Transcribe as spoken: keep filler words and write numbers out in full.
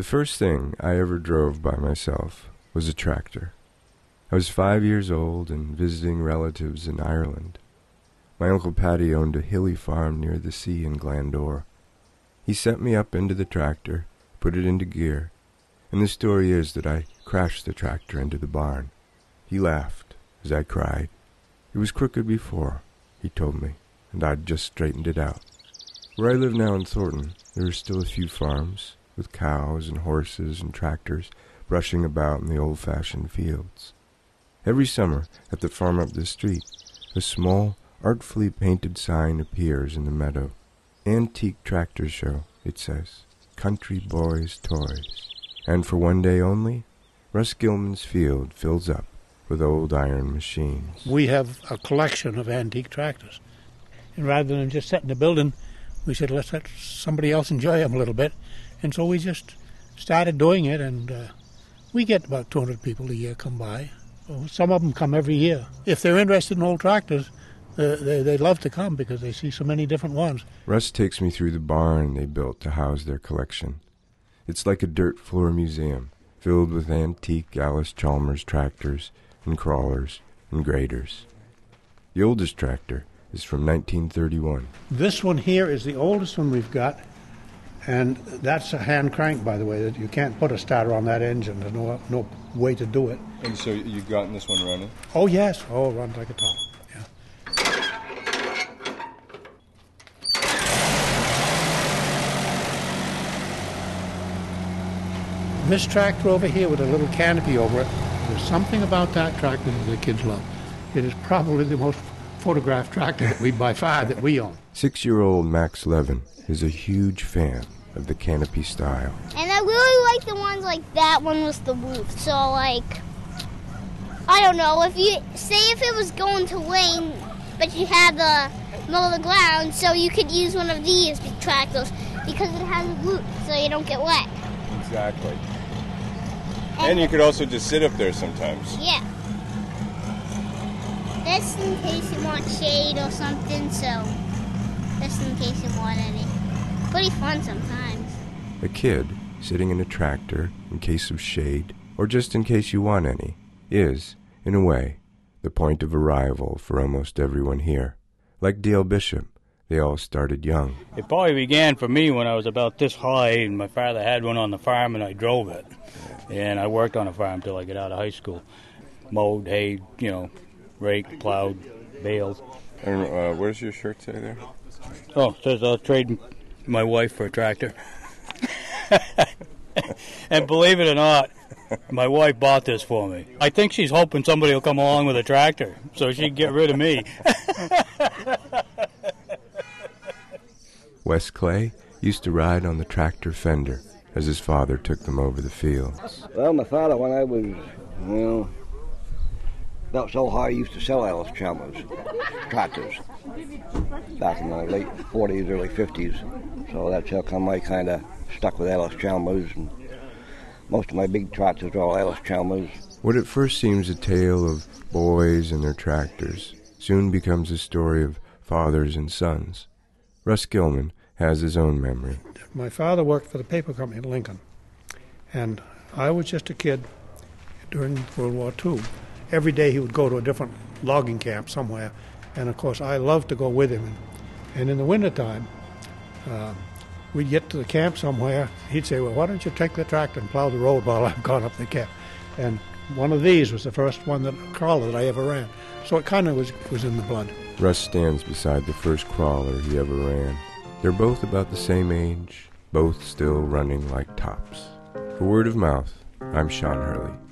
The first thing I ever drove by myself was a tractor. I was five years old and visiting relatives in Ireland. My Uncle Paddy owned a hilly farm near the sea in Glandore. He set me up into the tractor, put it into gear, and the story is that I crashed the tractor into the barn. He laughed as I cried. It was crooked before, he told me, and I'd just straightened it out. Where I live now in Thornton, there are still a few farms, with cows and horses and tractors brushing about in the old-fashioned fields. Every summer, at the farm up the street, a small, artfully painted sign appears in the meadow. Antique Tractor Show, it says. Country Boys' Toys. And for one day only, Russ Gilman's field fills up with old iron machines. We have a collection of antique tractors. And rather than just sit in the building, we said, let's let somebody else enjoy them a little bit. And so we just started doing it, and uh, we get about two hundred people a year come by. Some of them come every year. If they're interested in old tractors, uh, they, they love to come because they see so many different ones. Russ takes me through the barn they built to house their collection. It's like a dirt floor museum, filled with antique Allis-Chalmers tractors and crawlers and graders. The oldest tractor is from nineteen thirty-one. This one here is the oldest one we've got, and that's a hand crank, by the way. That you can't put a starter on that engine. There's no no way to do it. And so you've gotten this one running? Oh, yes. Oh, it runs like a top. Yeah. This tractor over here with a little canopy over it, there's something about that tractor that the kids love. It is probably the most photographed tractor that we, by far, that we own. Six-year-old Max Levin is a huge fan of the canopy style. And I really like the ones like that one with the roof. So, like, I don't know, if you, say if it was going to rain, but you had the middle of the ground, so you could use one of these tractors because it has a roof, so you don't get wet. Exactly. And, and you could also just sit up there sometimes. Yeah. That's in case you want shade or something, so that's in case you want any. Pretty fun sometimes. A kid sitting in a tractor in case of shade, or just in case you want any, is, in a way, the point of arrival for almost everyone here. Like Dale Bishop, they all started young. It probably began for me when I was about this high, and my father had one on the farm, and I drove it. And I worked on a farm till I got out of high school. Mowed, hay, you know, raked, plowed, baled. And uh, what does your shirt say there? Oh, it says I'll trade my wife for a tractor. And believe it or not, my wife bought this for me. I think she's hoping somebody will come along with a tractor so she can get rid of me. Wes Clay used to ride on the tractor fender as his father took them over the fields. Well, my father, when I was, well, about so high, he used to sell Allis-Chalmers tractors back in the late forties, early fifties. So that's how come I kind of stuck with Allis-Chalmers, and most of my big tractors are all Allis-Chalmers. What at first seems a tale of boys and their tractors soon becomes a story of fathers and sons. Russ Gilman has his own memory. My father worked for the paper company in Lincoln, and I was just a kid during World War Two. Every day he would go to a different logging camp somewhere, and of course I loved to go with him. And, and in the wintertime, uh, we'd get to the camp somewhere. He'd say, well, why don't you take the tractor and plow the road while I'm gone up the camp? And one of these was the first one, that crawler that I ever ran. So it kind of was, was in the blood. Russ stands beside the first crawler he ever ran. They're both about the same age, both still running like tops. For Word of Mouth, I'm Sean Hurley.